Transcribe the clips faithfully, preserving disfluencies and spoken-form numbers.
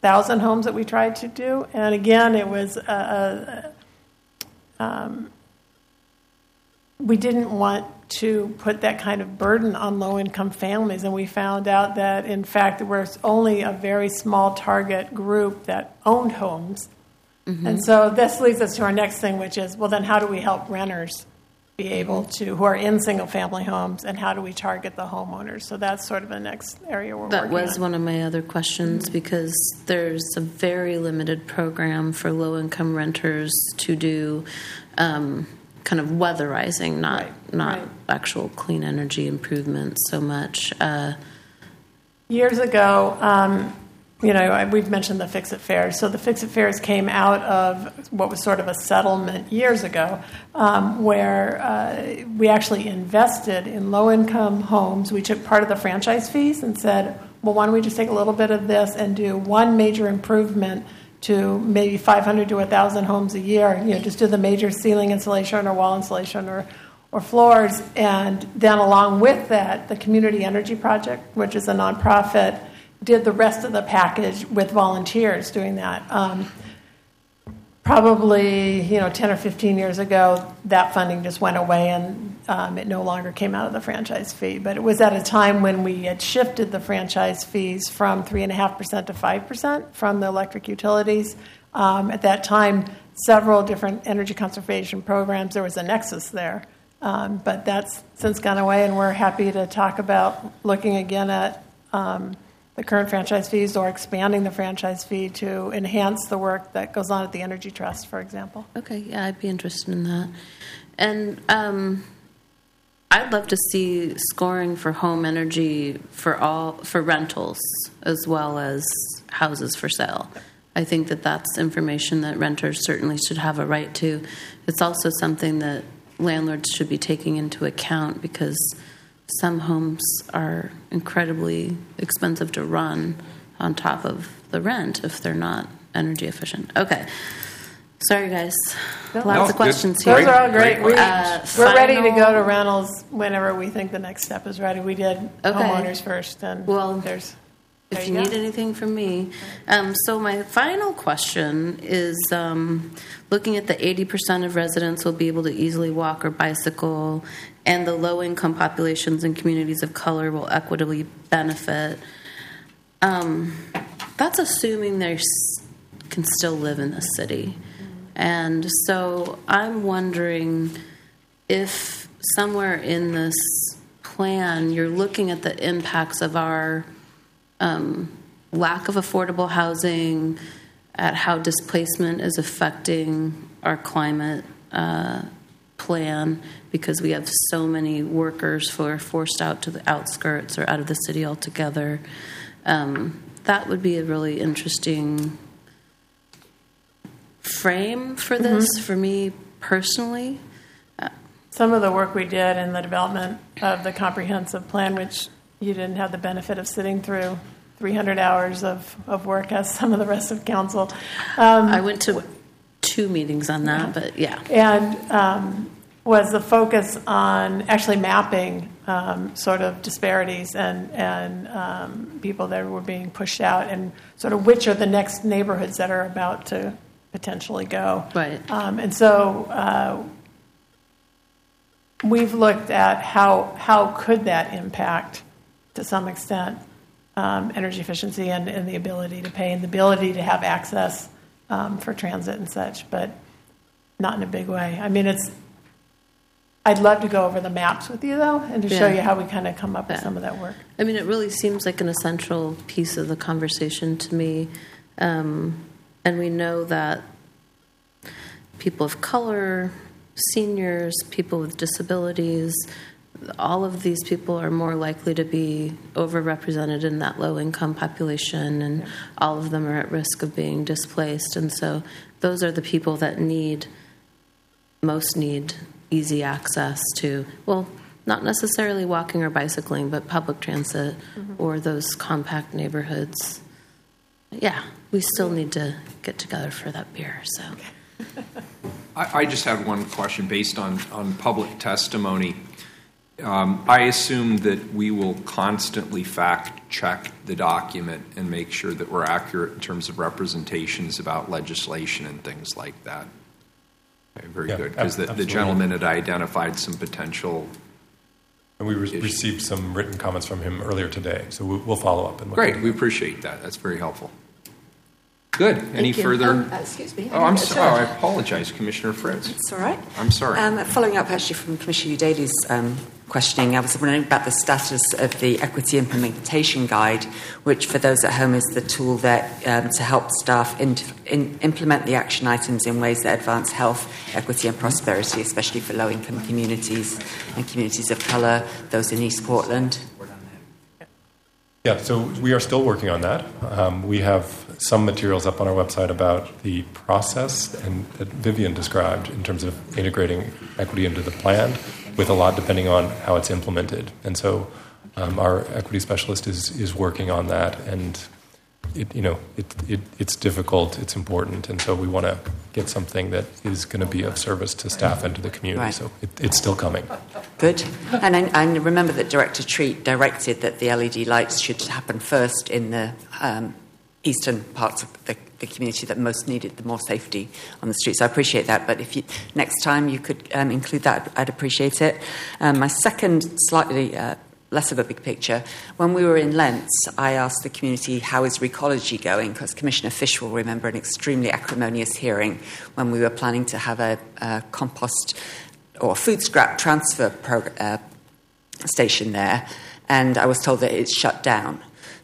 thousand homes that we tried to do. And again, it was a, a, um, we didn't want to put that kind of burden on low-income families, and we found out that, in fact, there was only a very small target group that owned homes. Mm-hmm. And so this leads us to our next thing, which is, well, then how do we help renters be able to, who are in single-family homes, and how do we target the homeowners? So that's sort of the next area we're that working on. That was one of my other questions, mm-hmm. because there's a very limited program for low-income renters to do um, kind of weatherizing, not right. not right. actual clean energy improvements so much. Uh, Years ago, um, you know, we've mentioned the Fix-It Fairs. So the Fix-It Fairs came out of what was sort of a settlement years ago, um, where uh, we actually invested in low-income homes. We took part of the franchise fees and said, well, why don't we just take a little bit of this and do one major improvement to maybe five hundred to one thousand homes a year. You know, just do the major ceiling insulation or wall insulation or, or floors. And then along with that, the Community Energy Project, which is a nonprofit, did the rest of the package with volunteers doing that. Um, probably, you know, ten or fifteen years ago, that funding just went away and um, it no longer came out of the franchise fee. But it was at a time when we had shifted the franchise fees from three point five percent to five percent from the electric utilities. Um, at that time, several different energy conservation programs, there was a nexus there. Um, but that's since gone away, and we're happy to talk about looking again at um, the current franchise fees or expanding the franchise fee to enhance the work that goes on at the Energy Trust, for example. Okay, yeah, I'd be interested in that. And um, I'd love to see scoring for home energy for all for rentals as well as houses for sale. I think that that's information that renters certainly should have a right to. It's also something that landlords should be taking into account because some homes are incredibly expensive to run on top of the rent if they're not energy efficient. Okay. Sorry, guys. No, Lots no, of questions here. Those are all great. great We, uh, we're final... ready to go to rentals whenever we think the next step is ready. We did okay. homeowners first, and well, there's... If there you, you need anything from me. Um, so my final question is um, looking at the eighty percent of residents will be able to easily walk or bicycle, and the low-income populations and communities of color will equitably benefit. Um, that's assuming they can still live in the city. And so I'm wondering if somewhere in this plan you're looking at the impacts of our Um, lack of affordable housing, at how displacement is affecting our climate uh, plan because we have so many workers who are forced out to the outskirts or out of the city altogether. Um, that would be a really interesting frame for this, mm-hmm. for me personally. Uh, Some of the work we did in the development of the comprehensive plan, which you didn't have the benefit of sitting through three hundred hours of, of work as some of the rest of council. Um, I went to two meetings on that, yeah. but yeah. And um, was the focus on actually mapping um, sort of disparities and, and um, people that were being pushed out and sort of which are the next neighborhoods that are about to potentially go. Right. Um, and so uh, we've looked at how how could that impact to some extent, um, energy efficiency and, and the ability to pay and the ability to have access um, for transit and such, but not in a big way. I mean, it's. I'd love to go over the maps with you, though, and to yeah. show you how we kind of come up yeah. with some of that work. I mean, it really seems like an essential piece of the conversation to me, um, and we know that people of color, seniors, people with disabilities, all of these people are more likely to be overrepresented in that low-income population, and yeah. all of them are at risk of being displaced. And so those are the people that need, most need easy access to, well, not necessarily walking or bicycling, but public transit mm-hmm. or those compact neighborhoods. Yeah, we still need to get together for that beer, so... I, I just have one question based on, on public testimony. Um, I assume that we will constantly fact-check the document and make sure that we're accurate in terms of representations about legislation and things like that. Okay, very yeah, good, because the, the gentleman had identified some potential. And we re- received some written comments from him earlier today, so we'll, we'll follow up. And look Great, we appreciate that. That's very helpful. Good. Thank Any you. further? Um, uh, excuse me. Oh, I'm sorry. I apologize, Commissioner Fritz. It's all right. I'm sorry. Um, following up actually from Commissioner Udaley's um, questioning, I was wondering about the status of the Equity Implementation Guide, which for those at home is the tool that um, to help staff in, in, implement the action items in ways that advance health, equity and prosperity, especially for low-income communities and communities of colour, those in East Portland. Yeah, so we are still working on that. Um, we have some materials up on our website about the process and that Vivian described in terms of integrating equity into the plan, with a lot depending on how it's implemented. And so um, our equity specialist is is working on that, and it, you know it, it it's difficult, it's important, and so we want to get something that is going to be of service to staff and to the community. Right. So it, it's still coming. Good. And I, I remember that Director Treat directed that the L E D lights should happen first in the um, eastern parts of the, the community that most needed the more safety on the streets. So I appreciate that. But if you, next time you could um, include that, I'd appreciate it. Um, my second, slightly uh, less of a big picture, when we were in Lentz, I asked the community, how is Recology going? Because Commissioner Fish will remember an extremely acrimonious hearing when we were planning to have a, a compost or food scrap transfer prog- uh, station there, and I was told that it's shut down.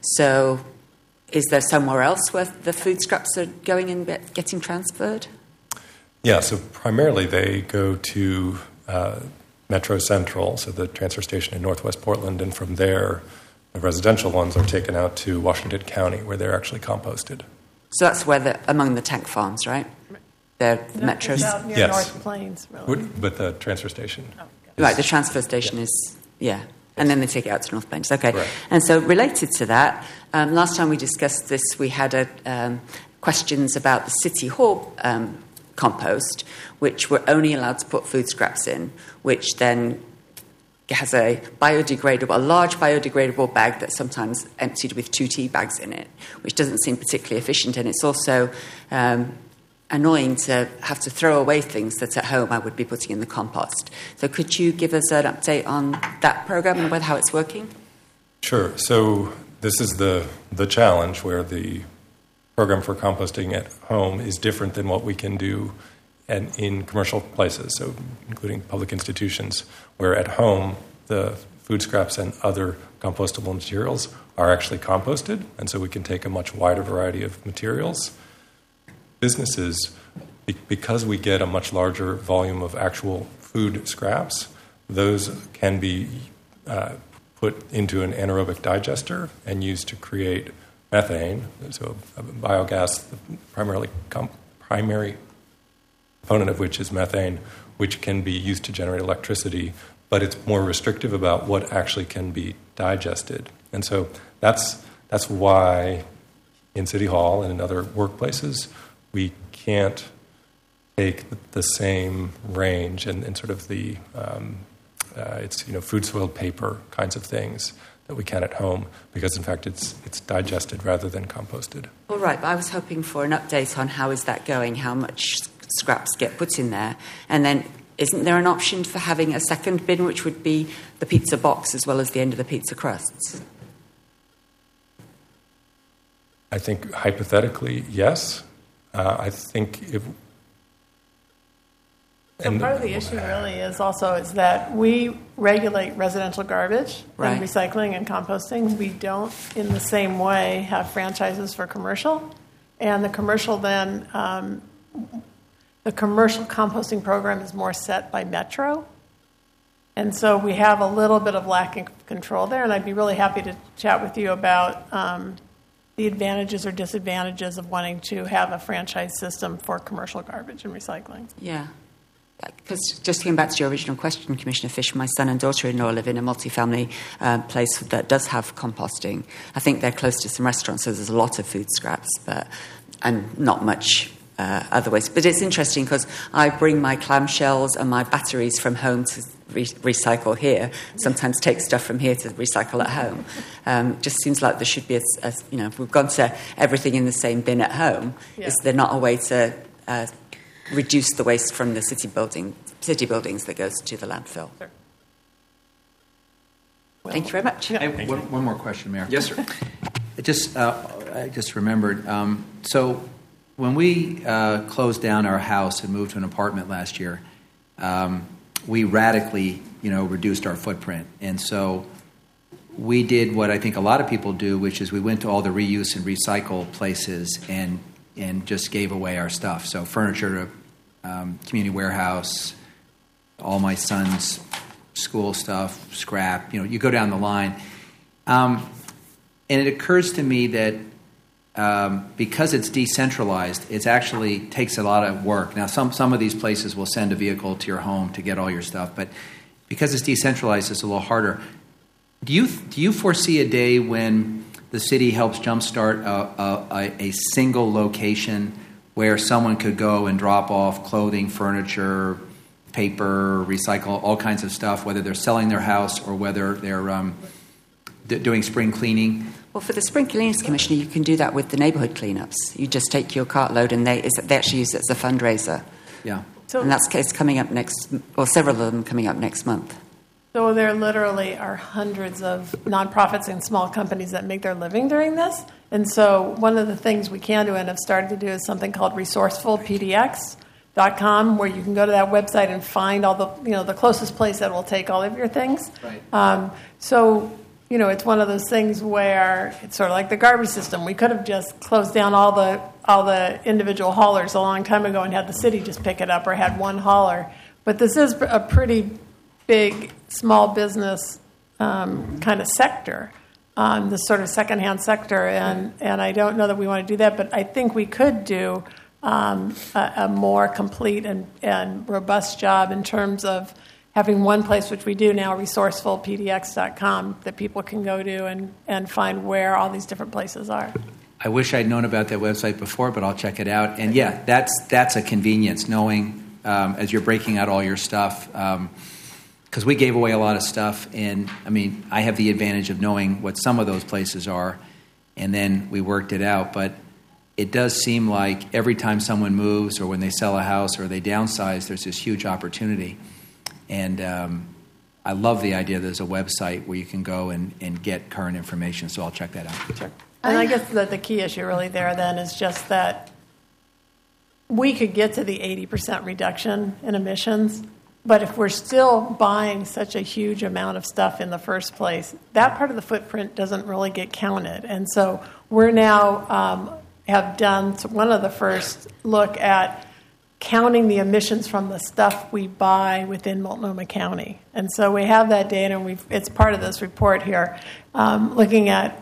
So is there somewhere else where the food scraps are going and getting transferred? Yeah, so primarily they go to uh, Metro Central, so the transfer station in Northwest Portland, and from there the residential ones are taken out to Washington County, where they're actually composted. So that's where the among the tank farms, right? They're no, metros. Out near yes. North Plains, really. But the transfer station. Oh, okay. Right, the transfer station yeah. is, yeah. And then they take it out to North Plains. Okay. Right. And so related to that, um, last time we discussed this, we had a, um, questions about the City Hall um, compost, which we're only allowed to put food scraps in, which then has a biodegradable, a large biodegradable bag that's sometimes emptied with two tea bags in it, which doesn't seem particularly efficient. And it's also um, annoying to have to throw away things that at home I would be putting in the compost. So could you give us an update on that program and whether how it's working? Sure. So this is the the challenge where the program for composting at home is different than what we can do and in commercial places, so including public institutions, where at home the food scraps and other compostable materials are actually composted, and so we can take a much wider variety of materials. Businesses, because we get a much larger volume of actual food scraps, those can be uh, put into an anaerobic digester and used to create methane, so a biogas, primarily com- primary component of which is methane, which can be used to generate electricity, but it's more restrictive about what actually can be digested. And so that's that's why in City Hall and in other workplaces, we can't take the same range and, and sort of the um, uh, it's you know food soiled paper kinds of things that we can at home, because in fact it's it's digested rather than composted. All right, but I was hoping for an update on how is that going, how much scraps get put in there, and then isn't there an option for having a second bin, which would be the pizza box as well as the end of the pizza crusts? I think hypothetically, yes. Uh, I think if So part of the issue really is also is that we regulate residential garbage right. and recycling and composting. We don't, in the same way, have franchises for commercial. And the commercial then, um, the commercial composting program is more set by Metro. And so we have a little bit of lack of control there. And I'd be really happy to chat with you about um, the advantages or disadvantages of wanting to have a franchise system for commercial garbage and recycling. Yeah. Because just going back to your original question, Commissioner Fish, my son and daughter-in-law live in a multifamily uh, place that does have composting. I think they're close to some restaurants, so there's a lot of food scraps, but and not much uh, other ways. But it's interesting because I bring my clamshells and my batteries from home to re- recycle here, sometimes take stuff from here to recycle at home. Um, just seems like there should be, a, a, you know, if we've gone to everything in the same bin at home, yeah. is there not a way to uh, reduce the waste from the city building, city buildings that goes to the landfill? Sure. Well, Thank you very much. Yeah. Hey, one, one more question, Mayor. Yes, sir. I just, uh, I just remembered. Um, so when we uh, closed down our house and moved to an apartment last year, um, we radically, you know, reduced our footprint. And so we did what I think a lot of people do, which is we went to all the reuse and recycle places and and just gave away our stuff. So furniture to um, community warehouse, all my son's school stuff, scrap, you know, you go down the line. Um, and it occurs to me that um, because it's decentralized, it actually takes a lot of work. Now, some, some of these places will send a vehicle to your home to get all your stuff, but because it's decentralized, it's a little harder. Do you do you foresee a day when the city helps jumpstart a, a, a single location where someone could go and drop off clothing, furniture, paper, recycle, all kinds of stuff, whether they're selling their house or whether they're um, d- doing spring cleaning? Well, for the Spring Cleaners Commissioner, you can do that with the neighbourhood cleanups. You just take your cartload and they, they actually use it as a fundraiser. Yeah. So, and that's it's coming up next, or several of them coming up next month. So there literally are hundreds of nonprofits and small companies that make their living doing this. And so one of the things we can do and have started to do is something called resourceful P D X dot com, where you can go to that website and find all the, you know, the closest place that will take all of your things. Right. Um, so, you know, it's one of those things where it's sort of like the garbage system. We could have just closed down all the all the individual haulers a long time ago and had the city just pick it up, or had one hauler. But this is a pretty big small business um, kind of sector, um, this sort of secondhand sector, and, and I don't know that we want to do that, but I think we could do um, a, a more complete and, and robust job in terms of having one place, which we do now, resourceful P D X dot com, that people can go to and, and find where all these different places are. I wish I'd known about that website before, but I'll check it out. And yeah, that's that's a convenience, knowing um, as you're breaking out all your stuff, um, because we gave away a lot of stuff. And I mean, I have the advantage of knowing what some of those places are, and then we worked it out. But it does seem like every time someone moves or when they sell a house or they downsize, there's this huge opportunity. And um, I love the idea there's a website where you can go and, and get current information, so I'll check that out. Sure. And I guess that the key issue really there then is just that we could get to the eighty percent reduction in emissions, but if we're still buying such a huge amount of stuff in the first place, that part of the footprint doesn't really get counted. And so we're now um, have done one of the first look at counting the emissions from the stuff we buy within Multnomah County. And so we have that data, and we've, it's part of this report here, um, looking at,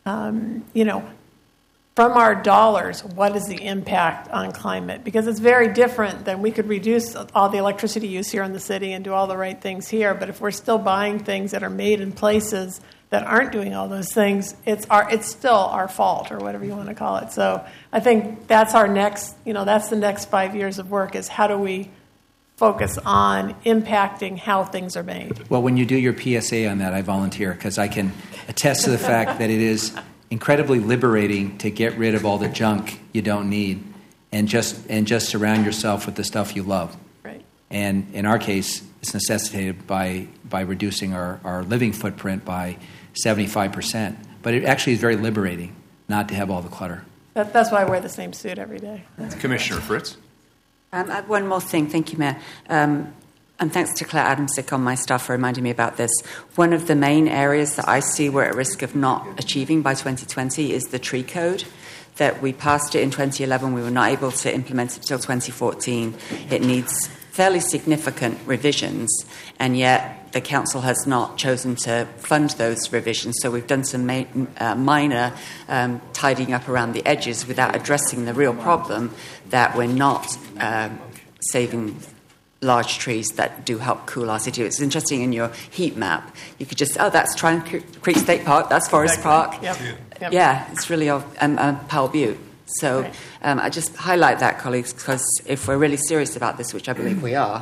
um, you know, from our dollars, what is the impact on climate? Because it's very different than we could reduce all the electricity use here in the city and do all the right things here, but if we're still buying things that are made in places that aren't doing all those things, it's our it's still our fault, or whatever you want to call it. So I think that's our next, you know, that's the next five years of work, is how do we focus on impacting how things are made. Well, when you do your P S A on that, I volunteer, because I can attest to the fact that it is incredibly liberating to get rid of all the junk you don't need and just and just surround yourself with the stuff you love. Right. And in our case, it's necessitated by by reducing our, our living footprint by seventy-five percent. But it actually is very liberating not to have all the clutter. That, that's why I wear the same suit every day. Commissioner Fritz. Um, I have one more thing. Thank you, Mayor. Um, and thanks to Claire Adamsick on my staff for reminding me about this. One of the main areas that I see we're at risk of not achieving by twenty twenty is the tree code. That we passed it in twenty eleven. We were not able to implement it until twenty fourteen. It needs fairly significant revisions, and yet the council has not chosen to fund those revisions. So we've done some ma- uh, minor um, tidying up around the edges without addressing the real problem that we're not um, saving large trees that do help cool our city. It's interesting in your heat map. You could just, oh, that's Trine Creek State Park, that's Forest Park. Yep. Yep. Yeah, it's really of um, uh, Powell Butte. So right. um, I just highlight that, colleagues, because if we're really serious about this, which I believe we are,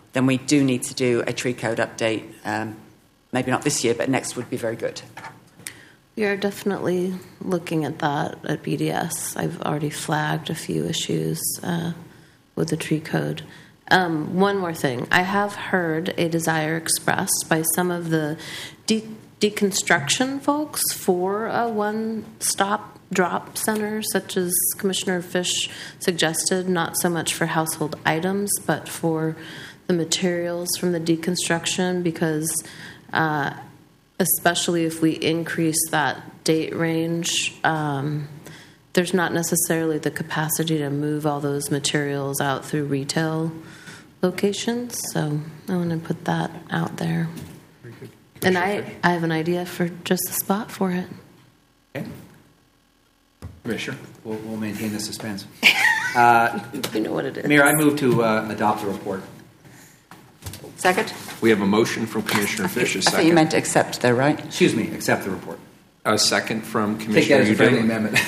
then we do need to do a tree code update. Um, maybe not this year, but next would be very good. We are definitely looking at that at B D S. I've already flagged a few issues uh, with the tree code. Um, one more thing. I have heard a desire expressed by some of the de- deconstruction folks for a one-stop drop center, such as Commissioner Fish suggested, not so much for household items, but for the materials from the deconstruction, because uh, especially if we increase that date range, um, there's not necessarily the capacity to move all those materials out through retail locations. So I want to put that out there. And I, I have an idea for just a spot for it. Okay. Commissioner, we'll, we'll maintain the suspense. Uh, you know what it is. Mayor, I move to uh, adopt the report. Second? We have a motion from Commissioner Fish. A I second. think you meant to accept, though, right? Excuse me, accept the report. A second from Take Commissioner that as a friendly Udaley. amendment.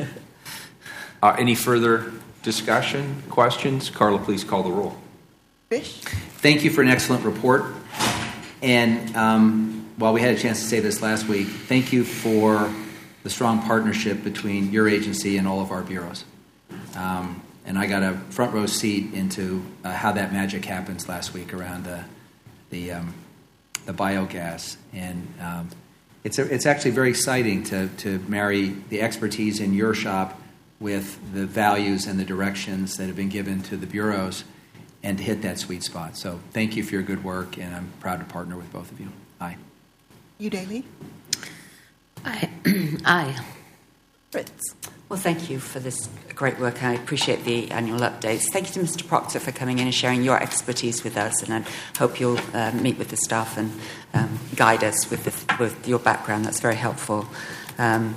Uh, any further discussion, questions? Carla, please call the roll. Fish? Thank you for an excellent report. And um, while we had a chance to say this last week, thank you for the strong partnership between your agency and all of our bureaus. Um, and I got a front row seat into uh, how that magic happens last week around the the, um, the biogas. And um, it's a, it's actually very exciting to to marry the expertise in your shop with the values and the directions that have been given to the bureaus, and to hit that sweet spot. So thank you for your good work, and I'm proud to partner with both of you. Aye. Udaley? Aye. Aye. Fritz? Well, thank you for this great work. I appreciate the annual updates. Thank you to Mister Proctor for coming in and sharing your expertise with us, and I hope you'll uh, meet with the staff and um, guide us with, the, with your background. That's very helpful. Um,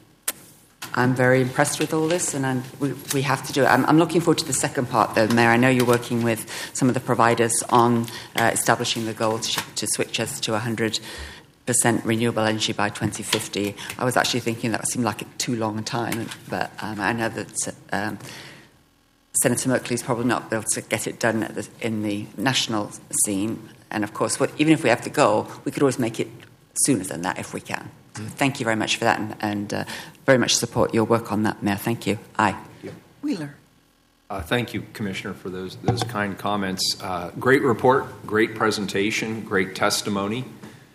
I'm very impressed with all this, and I'm, we, we have to do it. I'm, I'm looking forward to the second part, though, Mayor. I know you're working with some of the providers on uh, establishing the goal to, to switch us to one hundred percent renewable energy by twenty fifty. I was actually thinking that seemed like a too long a time, but um, I know that um, Senator Merkley's probably not able to get it done at the, in the national scene. And, of course, what, even if we have the goal, we could always make it sooner than that if we can. Thank you very much for that, and, and uh, very much support your work on that, Mayor. Thank you. Aye. Wheeler? Uh, thank you, Commissioner, for those those kind comments. Uh, great report, great presentation, great testimony.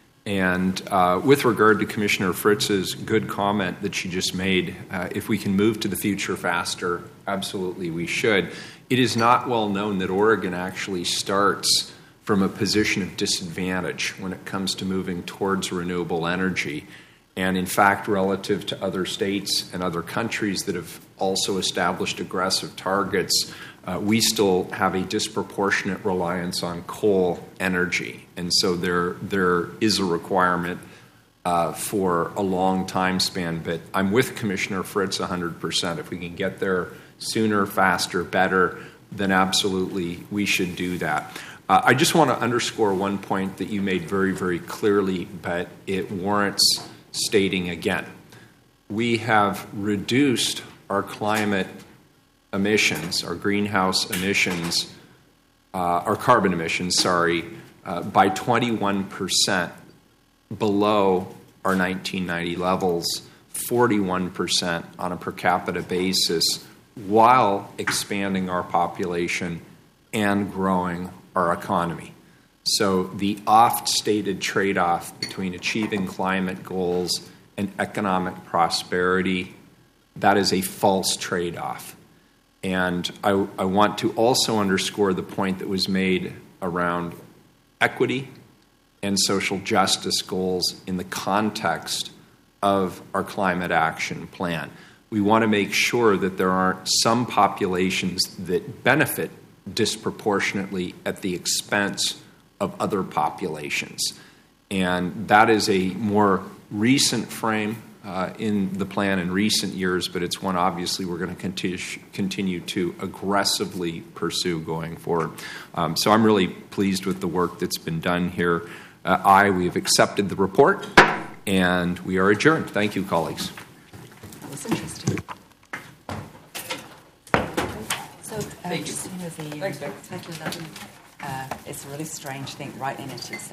And uh, with regard to Commissioner Fritz's good comment that she just made, uh, if we can move to the future faster, absolutely we should. It is not well known that Oregon actually starts from a position of disadvantage when it comes to moving towards renewable energy. And in fact, relative to other states and other countries that have also established aggressive targets, uh, we still have a disproportionate reliance on coal energy. And so there, there is a requirement uh, for a long time span. But I'm with Commissioner Fritz one hundred percent. If we can get there sooner, faster, better, then absolutely we should do that. Uh, I just want to underscore one point that you made very, very clearly, but it warrants stating again. We have reduced our climate emissions, our greenhouse emissions, uh, our carbon emissions, sorry, uh, by twenty-one percent below our nineteen ninety levels, forty-one percent on a per capita basis, while expanding our population and growing our economy. So the oft-stated trade-off between achieving climate goals and economic prosperity, that is a false trade-off. And I, I want to also underscore the point that was made around equity and social justice goals in the context of our climate action plan. We want to make sure that there aren't some populations that benefit disproportionately at the expense of other populations. And that is a more recent frame uh, in the plan in recent years, but it's one obviously we're going to continue, continue to aggressively pursue going forward. Um, so I'm really pleased with the work that's been done here. Uh, I, we have accepted the report, and we are adjourned. Thank you, colleagues. That was interesting. So, uh, Thank you. just, you know, the, Thanks, Nick. Thank you. Uh, it's a really strange thing. Right in it, it